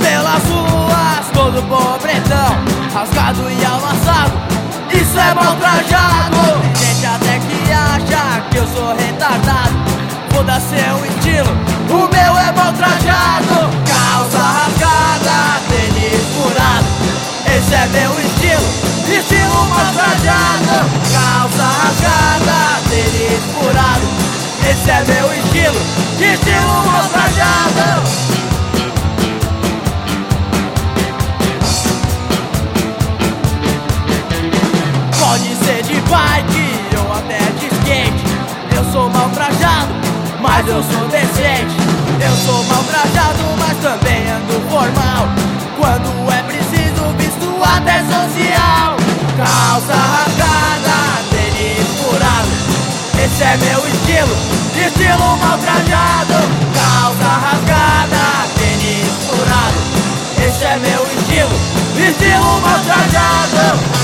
pelas ruas, todo pobretão, rasgado e amassado, isso é mal trajado. Tem gente até que acha que eu sou retardado. Muda seu estilo, o meu é mal trajado. Calça rasgada, tênis furado, esse é meu estilo, estilo mal trajado. Calça rasgada, tênis furado, esse é meu estilo, estilo mal trajado. Pode ser de bike ou até de skate, eu sou mal trajado, mas eu sou decente. Eu sou mal trajado, mas também ando formal. Quando é preciso, visto até social. Calça rasgada, tênis furado, esse é meu estilo, estilo mal trajado. Calça rasgada, tênis furado, esse é meu estilo, estilo mal trajado.